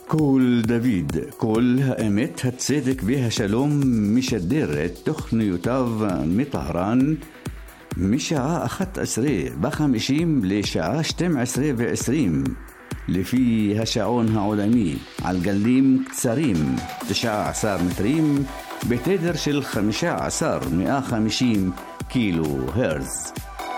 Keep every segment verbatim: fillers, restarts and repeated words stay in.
קול דוד, קול האמת, הצדק והשלום, משדר את תוכניותיו מטהרן משעה אחת עשרה בחמישים לשעה שתים עשרה ועשרים לפי השעון העולמי, על גלים קצרים תשע עשרה מטרים בתדר של חמישה עשר מאה וחמישים קילו הרץ.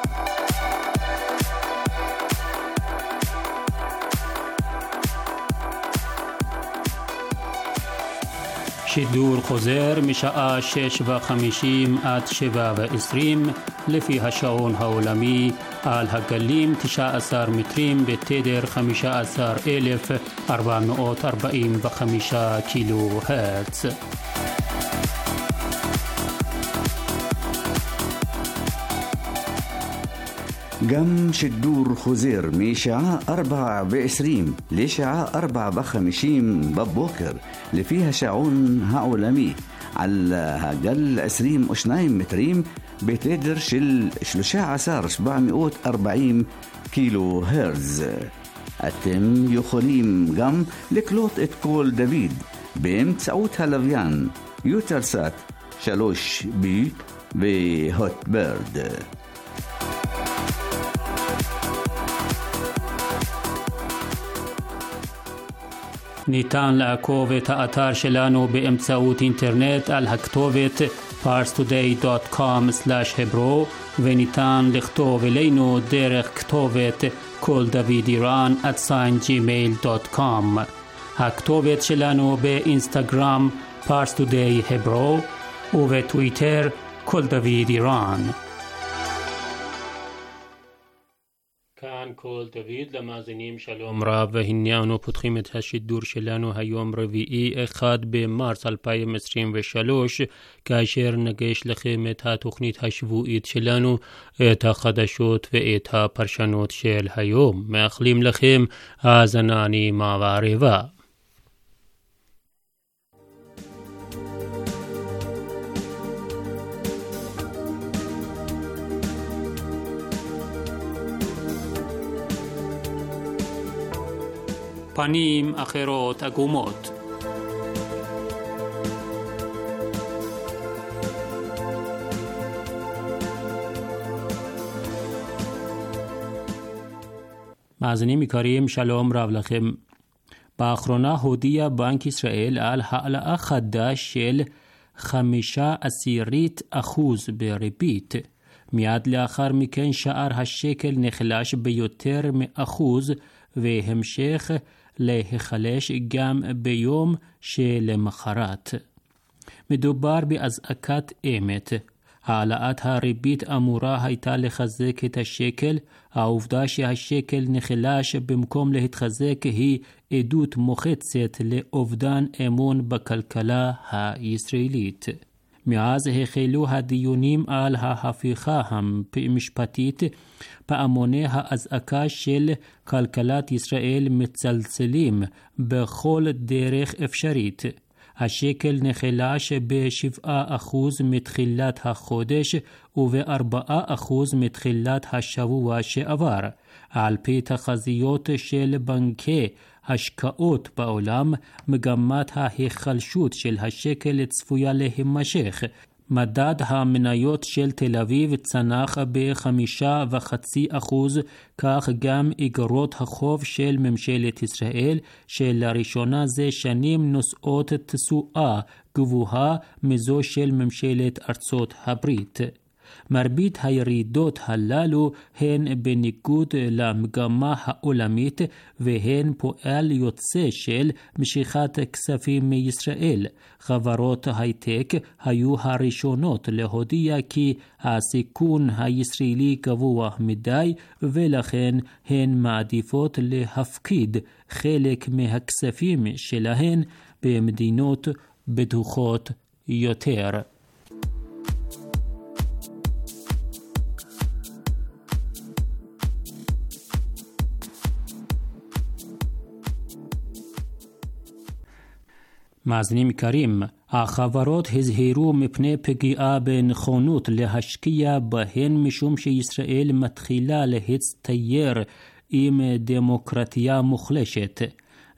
שידור חוזר משעה שש וחמישים עד שבע ועשרים לפי השעון העולמי על הגלים תשע עשרה מטרים בתדר חמישה עשר אלף ארבע מאות ארבעים וחמישה קילו הרץ. גם שידור חוזר משעה ארבע ועשרים לשעה ארבע וחמישים בבוקר לפי השעון העולמי על הגל עשרים ושניים מטרים בתדר של שלושה עשר אלף שבע מאות וארבעים קילו הרץ. אתם יכולים גם לקלוט את קול דוד באמצעות הלוויין יוטלסאט שלוש בי והוטברד. ניתן לעקוב את האתר שלנו באמצעות אינטרנט על הכתובת פארס טודיי דוט קום סלאש hebro וניתן לכתוב אלינו דרך כתובת קול דוד איראן at sign gmail דוט קום. הכתובת שלנו באינסטגרם פארס טודיי hebro ובטוויטר קול דוד איראן. כאן קול דוד, למאזינים שלום רב, והנה אנו פותחים את השידור שלנו היום רביעי אחד במרץ אלפיים עשרים ושלוש, כאשר נגש לכם את התוכנית השבועית שלנו, את החדשות ואת הפרשנות של היום. מאחלים לכם האזנה נעימה וערבה. פנים אחרות עגומות. מאזינים יקרים, שלום רב לכם. באחרונה הודיע בנק ישראל על העלאה חדש של חמישה עשירית אחוז בריבית. מיד לאחר מכן שער השקל נחלש ביותר מאחוז, והמשך להיחלש גם ביום שלמחרת. מדובר באזעקת אמת. העלאת הריבית אמורה הייתה לחזק את השקל. העובדה שהשקל נחלש במקום להתחזק היא עדות מוחצת לאובדן אמון בכלכלה הישראלית. מאז החלו הדיונים על ההפיכה המשפטית, פעמוני האזעקה של כלכלת ישראל מצלצלים בכל דרך אפשרית. השקל נחלש ב-שבעה אחוז מתחילת החודש וב-ארבעה אחוז מתחילת השבוע שעבר. על פי תחזיות של בנקי השקעות בעולם, מגמת ההיחלשות של השקל צפויה להימשך. מדד המניות של תל אביב צנח בחמישה וחצי אחוז, כך גם איגרות החוב של ממשלת ישראל, שלראשונה זה שנים נושאות תשואה גבוהה מזו של ממשלת ארצות הברית. מרבית הירידות הללו הן בניגוד למגמה העולמית, והן פועל יוצא של משיכת כספים מישראל. חברות הייטק היו הראשונות להודיע כי הסיכון הישראלי גבוה מדי, ולכן הן מעדיפות להפקיד חלק מהכספים שלהן במדינות בטוחות יותר. מאזינים יקרים, החברות הזהירו מפני פגיעה בנכונות להשקיע בהן, משום שישראל מתחילה להצטייר עם דמוקרטיה מוחלשת.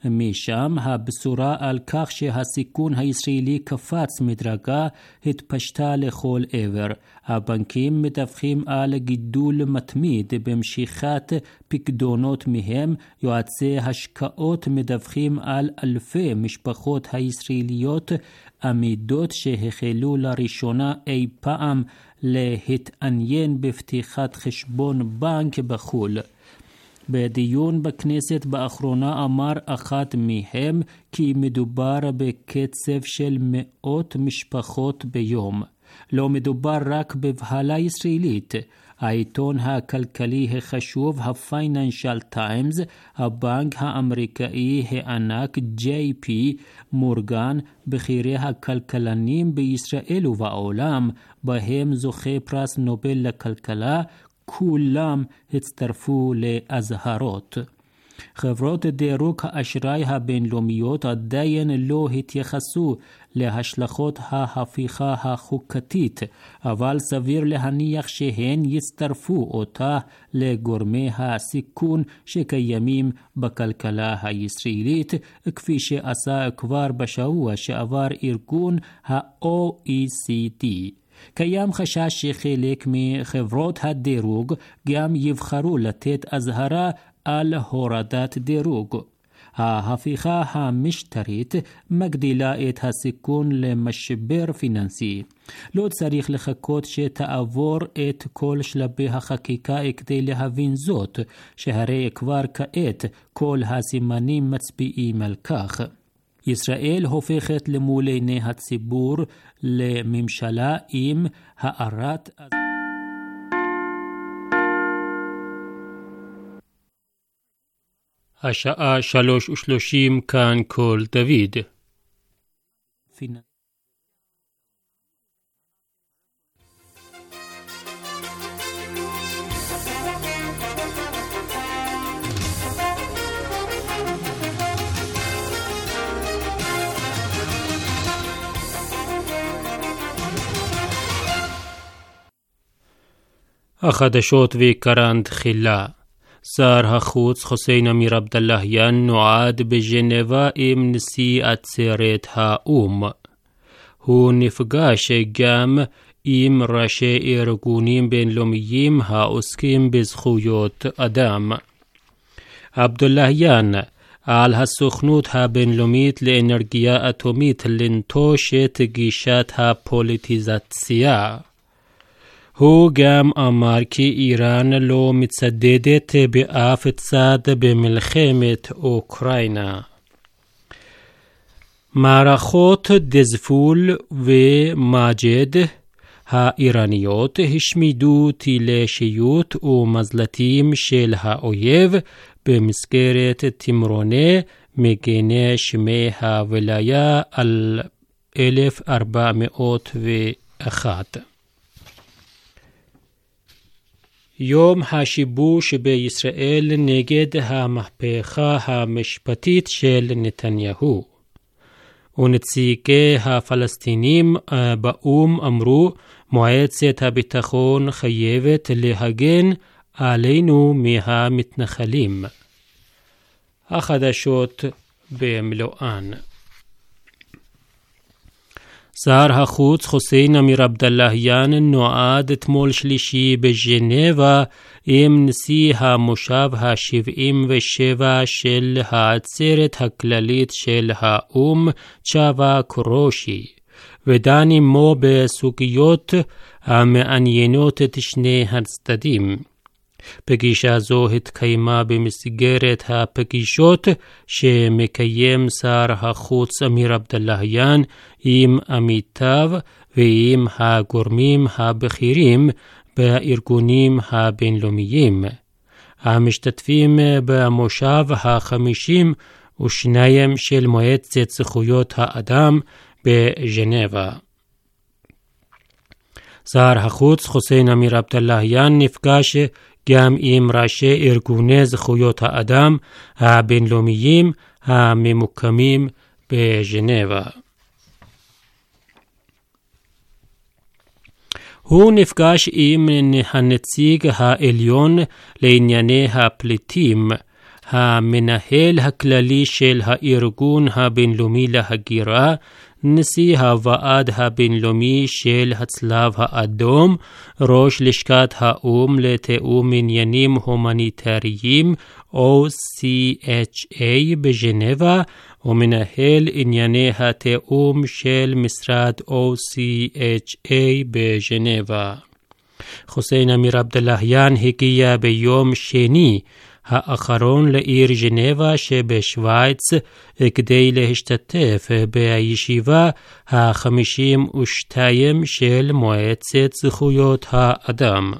משם הבשורה על כך שהסיכון הישראלי קפץ מדרגה התפשטה לכל עבר. הבנקים מדווחים על גידול מתמיד במשיכת פקדונות מהם, יועצי השקעות מדווחים על אלפי משפחות הישראליות עמידות שהחלו לראשונה אי פעם להתעניין בפתיחת חשבון בנק בחו"ל. בדיון בכנסת באחרונה אמר אחד מהם כי מדובר בקצב של מאות משפחות ביום. לא מדובר רק בבהלה ישראלית. העיתון הכלכלי החשוב, הפייננשל טיימס, הבנק האמריקאי הענק ג'יי פי מורגן, בכירי הכלכלנים בישראל ובעולם, בהם זוכה פרס נובל לכלכלה, כולם הצטרפו להזהרות. חברות דירוג האשראי הבינלאומיות עדיין לא התייחסו להשלכות ההפיכה החוקתית, אבל סביר להניח שהן יצטרפו אותה לגורמי הסיכון שקיימים בכלכלה הישראלית, כפי שעשה כבר בשבוע שעבר ארגון ה-או אי סי די. קיים חשש שחלק מחברות הדירוג גם יבחרו לתת אזהרה על הורדת דירוג. ההפיכה המשטרית מגדילה את הסיכון למשבר פיננסי. לא צריך לחכות שתעבור את כל שלבי החקיקה כדי להבין זאת, שהרי כבר כעת כל הסימנים מצביעים על כך. ישראל הופכת למול עיני הציבור לממשלה עם הארת השעה שלוש ושלושים, כאן כל דוד. החדשות ועיקרן תחילה. שר החוץ חוסיין אמיר עבדאללהיאן נועד בז'נבה עם נשיא עצרת האו"ם. הוא נפגש גם עם ראשי ארגונים בינלאומיים העוסקים בזכויות אדם. עבדאללהיאן על הסוכנות הבינלאומית לאנרגיה אטומית לנטוש את גישת הפוליטיזציה. הוא גם אמר כי איראן לא מצדדת באף צד במלחמת אוקראינה. מערכות דזפול ומג'ד האיראניות השמידו טילי שיוט ומזל"טים של האויב במסגרת תמרוני מגני שמי הווליה על אלף ארבע מאות ואחת. יום השיבוש בישראל נגד המהפכה המשפטית של נתניהו. ונציגי הפלסטינים באו"ם אמרו, מועצת הביטחון חייבת להגן עלינו מהמתנחלים. החדשות במלואן. שר החוץ חוסיין אמיר עבדאללהיאן נועד אתמול שלישי בז'נבה עם נשיא המושב ה-שבעים ושבע של העצרת הכללית של האו"ם צ'אבה קורושי, ודן עמו בסוגיות המעניינות את שני הצדדים. פגישה זו התקיימה במסגרת הפגישות שמקיים שר החוץ אמיר עבדאללהיאן עם עמיתיו ועם הגורמים הבכירים בארגונים הבינלאומיים. המשתתפים במושב החמישים ושניים של מועצת זכויות האדם בז'נבה. שר החוץ חוסיין אמיר עבדאללהיאן נפגש גם עם ראשי ארגוני זכויות האדם הבינלאומיים הממוקמים בז'נבה. הוא נפגש עם הנציג העליון לענייני הפליטים המנהל הכללי של הארגון הבינלאומי להגירה, נשיא הוועד הבינלאומי של הצלב האדום, ראש לשכת האום לתיאום עניינים הומניטריים או סי אייץ' איי בז'נבה, ומנהל ענייני התיאום של משרד או סי אייץ' איי בז'נבה. חוסיין אמיר עבדלהיאן הגיע ביום שני האחרון לעיר ז'נבה שבשוויץ כדי להשתתף בישיבה ה-חמישים ושתיים של מועצת זכויות האדם.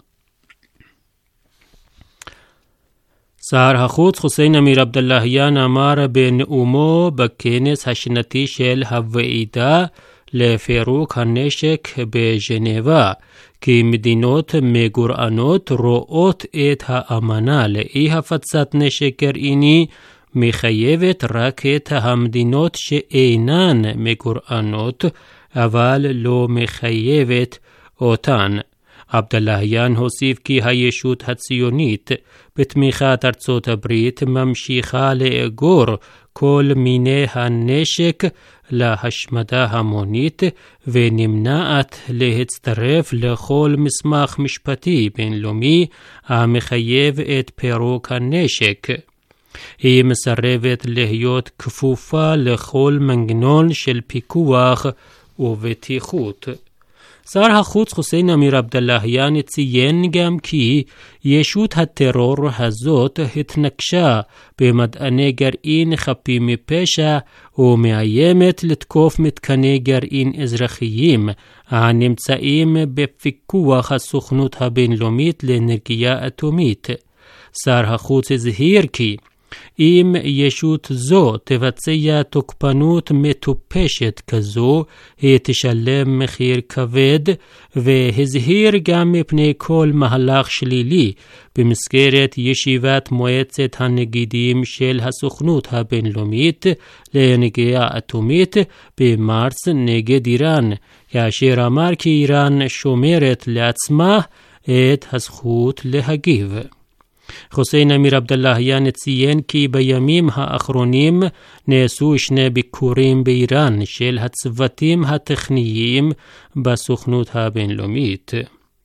שר החוץ חוסיין אמיר עבדלהיאן אמר בנאומו בכנס השנתי של הוועידה לפירוק הנשק בז'נבה כי מדינות מגורענות רואות את האמנה לאי הפצת נשק גרעיני מחייבת רק את המדינות שאינן מגורענות אבל לא מחייבת אותן. עבדלהיאן הוסיף כי הישות הציונית בתמיכת ארצות הברית ממשיכה לאגור כל מיני הנשק להשמדה המונית ונמנעת להצטרף לכל מסמך משפטי בינלאומי המחייב את פירוק הנשק. היא מסרבת להיות כפופה לכל מנגנון של פיקוח ובטיחות. שר החוץ חוסיין אמיר עבדלהיאן ציין גם כי ישות הטרור הזאת התנקשה במדעני גרעין חפים מפשע ומאיימת לתקוף מתקני גרעין אזרחיים הנמצאים בפיקוח הסוכנות הבינלאומית לאנרגיה אטומית. שר החוץ הזהיר כי אם ישות זו תבצע תוקפנות מטופשת כזו, היא תשלם מחיר כבד, והזהיר גם מפני כל מהלך שלילי במסגרת ישיבת מועצת הנגידים של הסוכנות הבינלאומית לאנרגיה אטומית במרץ נגד איראן, כאשר אמר כי איראן שומרת לעצמה את הזכות להגיב. חוסיין אמיר עבדלהיאן ציין כי בימים האחרונים נעשו שני ביקורים באיראן של הצוותים הטכניים בסוכנות הבינלאומית.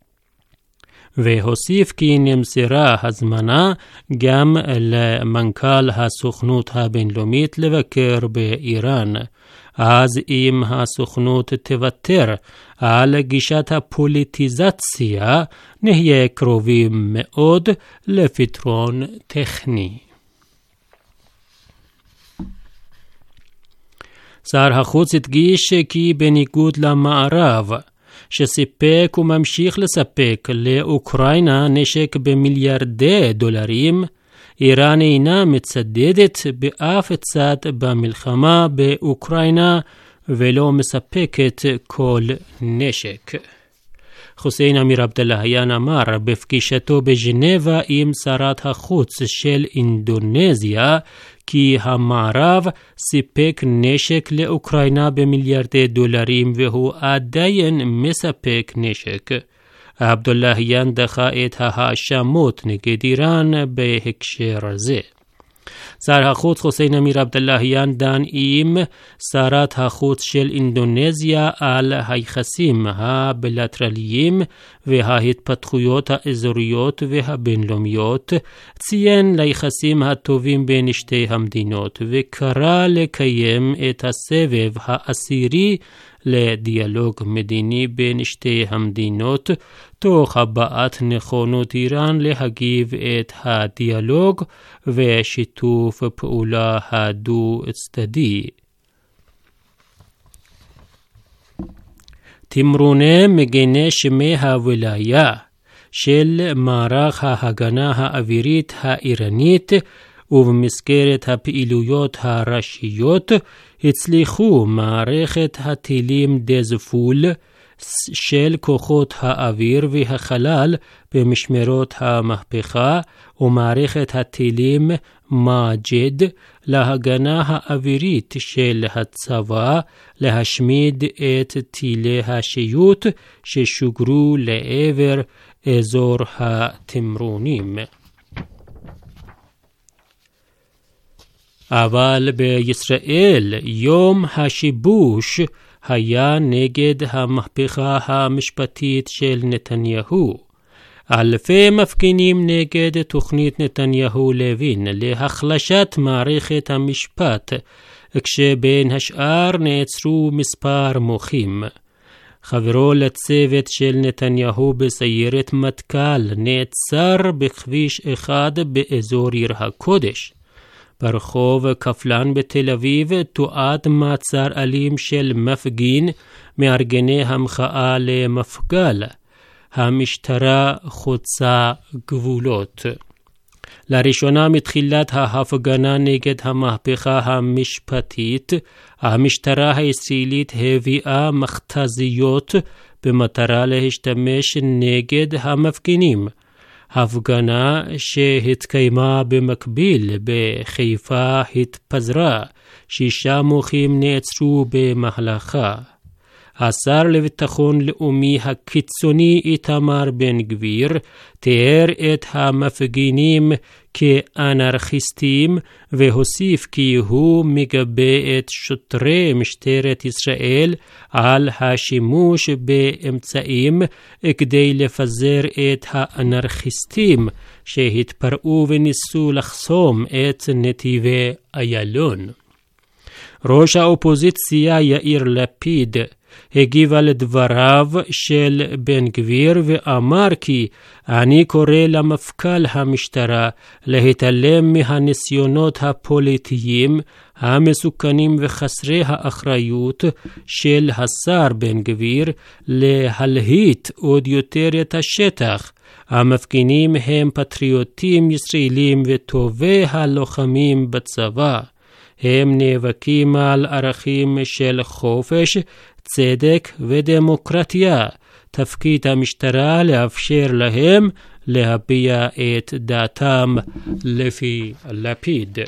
והוסיף כי נמסרה הזמנה גם למנכ"ל הסוכנות הבינלאומית לבקר באיראן. אז אם הסוכנות תוותר על גישת הפוליטיזציה, נהיה קרובים מאוד לפתרון טכני. שר החוץ הדגיש כי בניגוד למערב, שסיפק וממשיך לספק לאוקראינה נשק במיליארדי דולרים, איראן אינה מצדדת באף צד במלחמה באוקראינה ולא מספקת כל נשק. חוסיין אמיר עבדלהיאן אמר בפגישתו בז'נבה עם שרת החוץ של אינדונזיה כי המערב סיפק נשק לאוקראינה במיליארדי דולרים והוא עדיין מספק נשק. עבדלהיאן דחה את ההאשמות נגד איראן בהקשר הזה. שר החוץ חוסיין אמיר עבדלהיאן דן עם שרת החוץ של אינדונזיה על היחסים הבילטרליים וההתפתחויות האזוריות והבינלאומיות, ציין ליחסים הטובים בין שתי המדינות וקרא לקיים את הסבב העשירי לדיאלוג מדיני בין שתי המדינות, תוך הבעת נכונות איראן להגיב את הדיאלוג ושיתוף פעולה הדו-צדדי. תמרוני מגיני שמי הוויליה של מערך ההגנה האווירית האיראנית ובמסגרת הפעילויות הראשיות הצליחו מערכת הטילים דזפול של כוחות האוויר והחלל במשמרות המהפכה ומערכת הטילים מאג'ד להגנה האווירית של הצבא להשמיד את טילי השיוט ששוגרו לעבר אזור התמרונים. אבל בישראל יום השיבוש היה נגד המהפכה המשפטית של נתניהו. אלפי מפגינים נגד תוכנית נתניהו-לוין להחלשת מערכת המשפט, כשבין השאר נעצרו מספר מוחים. חברו לצוות של נתניהו בסיירת מטכ"ל נעצר בכביש אחד באזור עיר הקודש. ברחוב קפלן בתל אביב תועד מעצר אלים של מפגין מארגני המחאה למפגל. המשטרה חוצה גבולות. לראשונה מתחילת ההפגנה נגד המהפכה המשפטית, המשטרה הישראלית הביאה מכתזיות במטרה להשתמש נגד המפגינים. הפגנה שהתקיימה במקביל בחיפה התפזרה, שישה מוחים נעצרו במהלכה. השר לביטחון לאומי הקיצוני איתמר בן גביר תיאר את המפגינים כאנרכיסטים והוסיף כי הוא מגבה את שוטרי משטרת ישראל על השימוש באמצעים כדי לפזר את האנרכיסטים שהתפרעו וניסו לחסום את נתיבי איילון. ראש האופוזיציה יאיר לפיד הגיב על דבריו של בן גביר ואמר כי אני קורא למפכ"ל המשטרה להתעלם מהניסיונות הפוליטיים המסוכנים וחסרי האחריות של השר בן גביר להלהיט עוד יותר את השטח. המפגינים הם פטריוטים ישראלים וטובי הלוחמים בצבא. הם נאבקים על ערכים של חופש, צדק ודמוקרטיה. תפקיד המשטרה לאפשר להם להביע את דעתם לפי לפיד.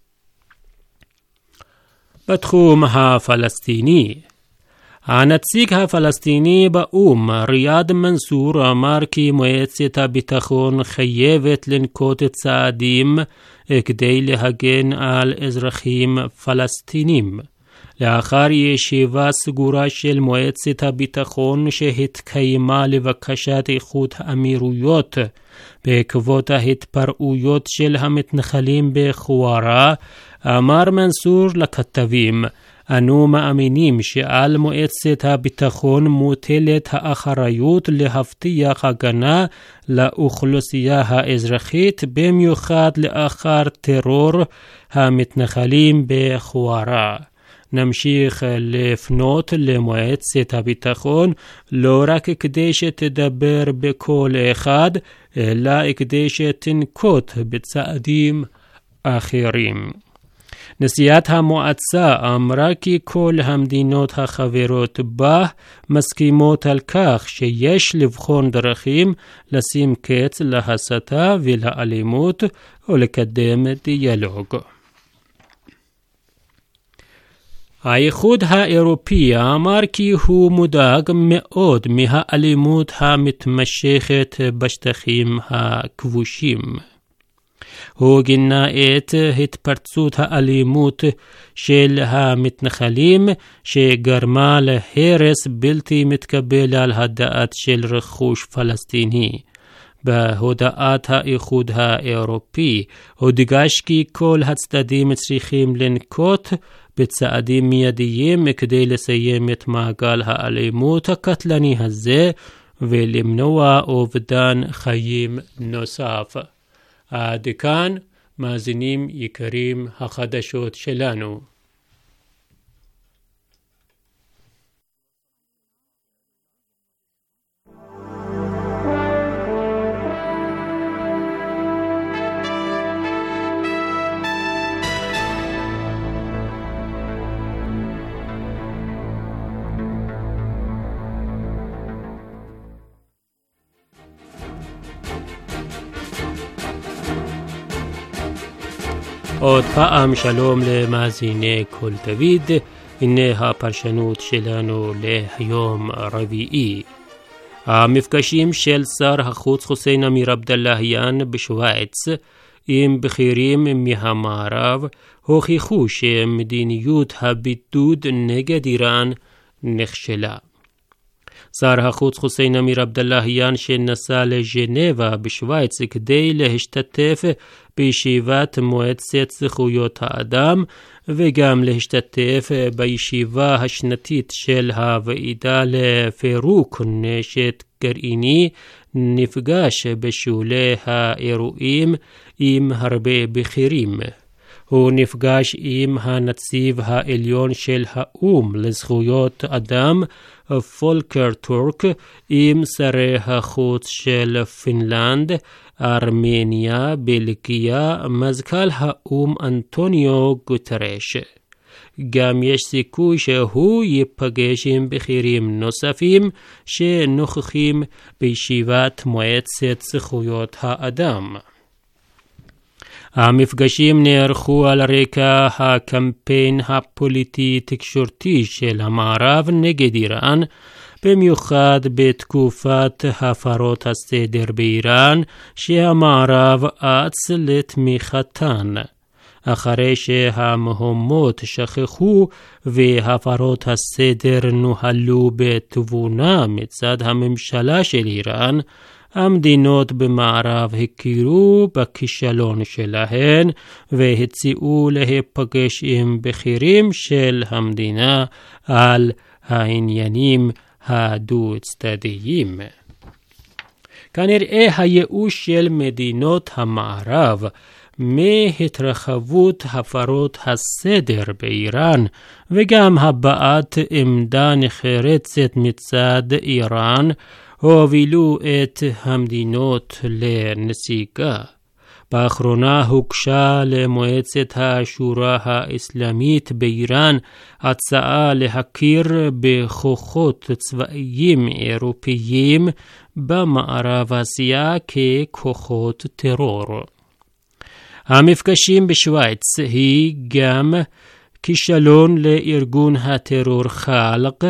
בתחום הפלסטיני, הנציג הפלסטיני באום ריאד מנסור אמר כי מועצת הביטחון חייבת לנקוט צעדים כדי להגן על אזרחים פלסטינים. לאחר ישיבה סגורה של מועצת הביטחון שהתקיימה לבקשת איחוד האמירויות בעקבות ההתפרעויות של המתנחלים בחווארה, אמר מנסור לכתבים, אנו מאמינים שעל מועצת הביטחון מוטלת האחריות להבטיח הגנה לאוכלוסייה האזרחית, במיוחד לאחר טרור המתנחלים בחווארה. נמשיך לפנות למועצת הביטחון לא רק כדי שתדבר בכל אחד, אלא כדי שתנקוט בצעדים אחרים. נשיאת המועצה אמרה כי כל המדינות החברות בה מסכימות על כך שיש לבחון דרכים לשים קץ להסתה ולאלימות ולקדם דיאלוג. האיחוד האירופי אמר כי הוא מודאג מאוד מהאלימות המתמשכת בשטחים הכבושים. הוא גינה את התפרצות האלימות של המתנחלים שגרמה להרס בלתי מתקבל על הדעת של רכוש פלסטיני. בהודעת האיחוד האירופי הודגש כי כל הצדדים צריכים לנקוט בצעדים מיידיים כדי לסיים את מעגל האלימות הקטלני הזה ולמנוע אובדן חיים נוסף. עד כאן מאזינים יקרים החדשות שלנו. עוד פעם שלום למאזיני כל דוד, הנה הפרשנות שלנו להיום רביעי. המפגשים של שר החוץ חוסיין אמיר עבדאללהיאן בשוויץ עם בכירים מהמערב הוכיחו שמדיניות הבידוד נגד איראן נכשלה. שר החוץ חוסיין אמיר עבדאללהיאן שנסע לז'נבה בשוויץ כדי להשתתף בישיבת מועצת זכויות האדם וגם להשתתף בישיבה השנתית של הוועידה לפירוק נשק גרעיני, נפגש בשולי האירועים עם הרבה בכירים. הוא נפגש עם הנציב העליון של האו"ם לזכויות אדם פולקר טורק, עם שרי החוץ של פינלנד, ארמניה, בלגיה, מזכ"ל האו"ם אנטוניו גוטרש. גם יש סיכוי שהוא ייפגש עם בכירים נוספים שנוכחים בישיבת מועצת זכויות האדם. המפגשים נערכו על רקע הקמפיין הפוליטי-תקשורתי של המערב נגד איראן, במיוחד בתקופת הפרות הסדר באיראן שהמערב אץ לתמיכתן. אחרי שהמהומות שכחו והפרות הסדר נוהלו בתבונה מצד הממשלה של איראן, המדינות במערב הכירו בכישלון שלהן והציעו להיפגש עם בכירים של המדינה על העניינים הדו-צדדיים. כנראה הייאוש של מדינות המערב מהתרחבות הפרות הסדר באיראן וגם הבעת עמדה נחרצת מצד איראן הובילו את המדינות לנסיגה. באחרונה הוגשה למועצת השורא האסלאמית באיראן הצעה להכיר בכוחות צבאיים אירופיים במערב אסיה ככוחות טרור. המפגשים בשוויץ היא גם כישלון לארגון הטרור חלק,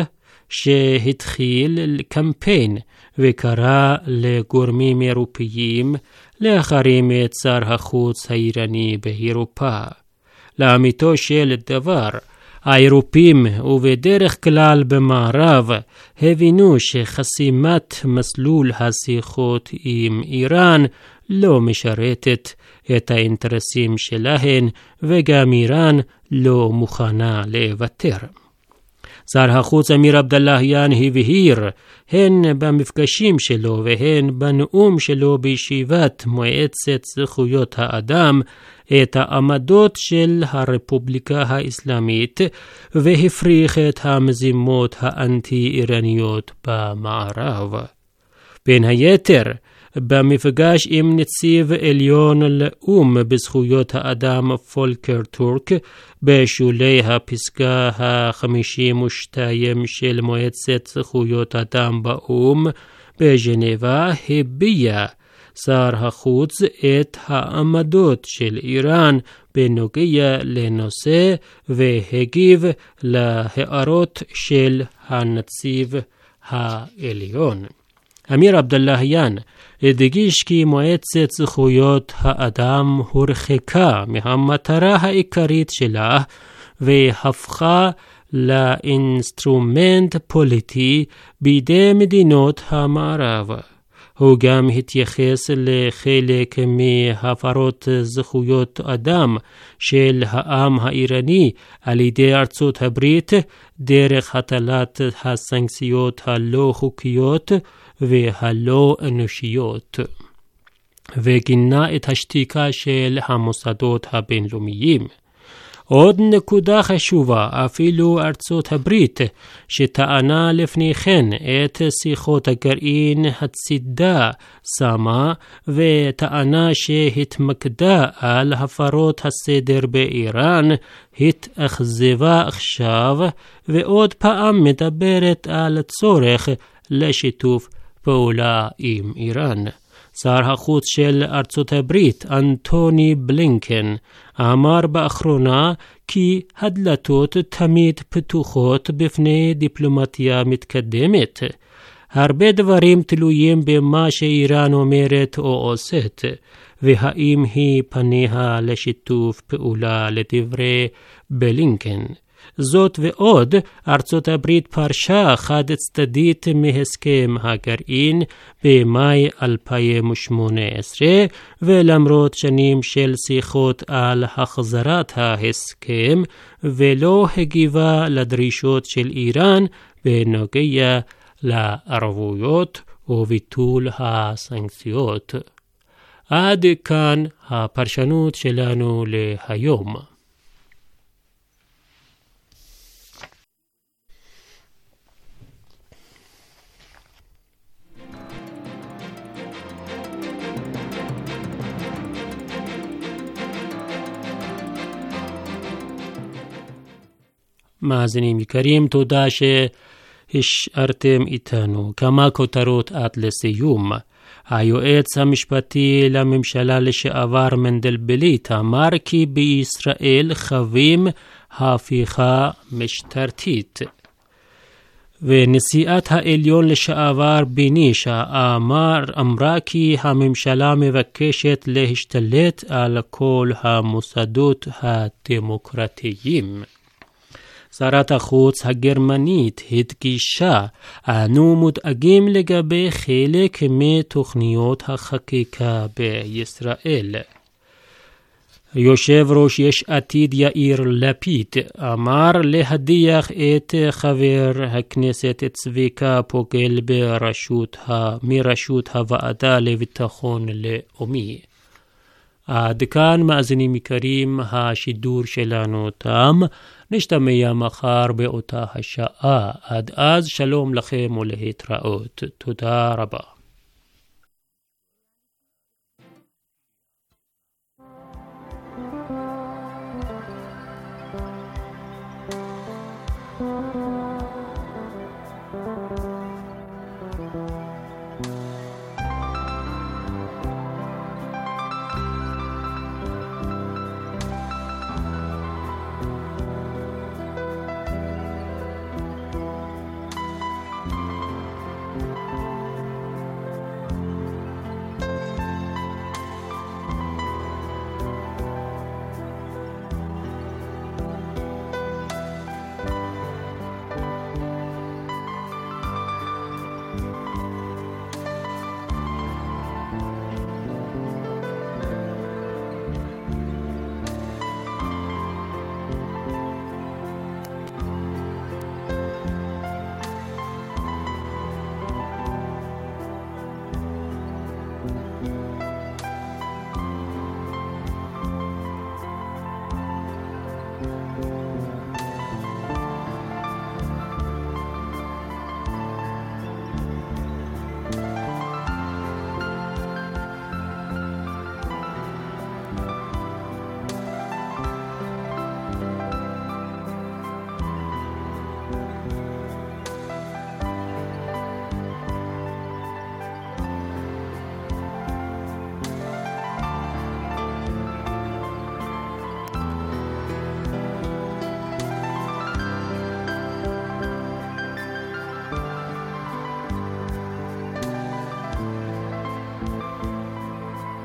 שהתחיל קמפיין וקרא לגורמים אירופיים להחרים את שר החוץ האיראני באירופה. לאמיתו של דבר, האירופים ובדרך כלל במערב הבינו שחסימת מסלול השיחות עם איראן לא משרתת את האינטרסים שלהן וגם איראן לא מוכנה לוותר. שר החוץ אמיר עבדאללהיאן הבהיר הן במפגשים שלו והן בנאום שלו בישיבת מועצת זכויות האדם את העמדות של הרפובליקה האסלאמית והפריך את המזימות האנטי-איראניות במערב. בין היתר, במפגש עם נציב עליון לאו"ם בזכויות האדם פולקר טורק בשולי הפסקה ה-חמישים ושתיים של מועצת זכויות האדם באו"ם בז'נבה הביע שר החוץ את העמדות של איראן בנוגע לנושא והגיב להערות של הנציב העליון. אמיר עבדאללהיאן הדגיש כי מועצת זכויות האדם הורחקה מהמטרה העיקרית שלה והפכה לאינסטרומנט פוליטי בידי מדינות המערב. הוא גם התייחס לחלק מהפרות זכויות אדם של העם האיראני על ידי ארצות הברית דרך הטלת הסנקציות הלא חוקיות והלא אנושיות, וגינה את השתיקה של המוסדות הבינלאומיים. עוד נקודה חשובה, אפילו ארצות הברית, שטענה לפני כן את שיחות הגרעין הצידה שמה, וטענה שהתמקדה על הפרות הסדר באיראן, התאכזבה עכשיו, ועוד פעם מדברת על צורך לשיתוף פעולה עם איראן. שר החוץ של ארצות הברית, אנטוני בלינקן, אמר באחרונה כי הדלתות תמיד פתוחות בפני דיפלומטיה מתקדמת. הרבה דברים תלויים במה שאיראן אומרת או עושת, והאם היא פניה לשיתוף פעולה לדברי בלינקן. זאת ועוד, ארצות הברית פרשה חד צדדית מהסכם הגרעין במאי אלפיים ושמונה עשרה, ולמרות שנים של שיחות על החזרת ההסכם, ולא הגיבה לדרישות של איראן בנוגע לערבויות וביטול הסנקציות. עד כאן הפרשנות שלנו להיום. מאזינים יקרים, תודה שהשארתם איתנו. כמה כותרות עד לסיום. היועץ המשפטי לממשלה לשעבר מנדלבליט אמר כי בישראל חווים הפיכה משטרתית. ונשיאת העליון לשעבר בינישה אמר, אמרה כי הממשלה מבקשת להשתלט על כל המוסדות הדמוקרטיים. שרת החוץ הגרמנית הדגישה, אנו מודאגים לגבי חלק מתוכניות החקיקה בישראל. יושב ראש יש עתיד יאיר לפיד אמר להדיח את חבר הכנסת צביקה פוגל ברשות ה... מרשות הוועדה לביטחון לאומי. עד כאן מאזינים יקרים, השידור שלנו תם. נשתמע מחר באותה השעה. עד אז שלום לכם ולהתראות. תודה רבה.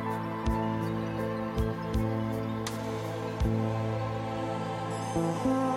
Thank you.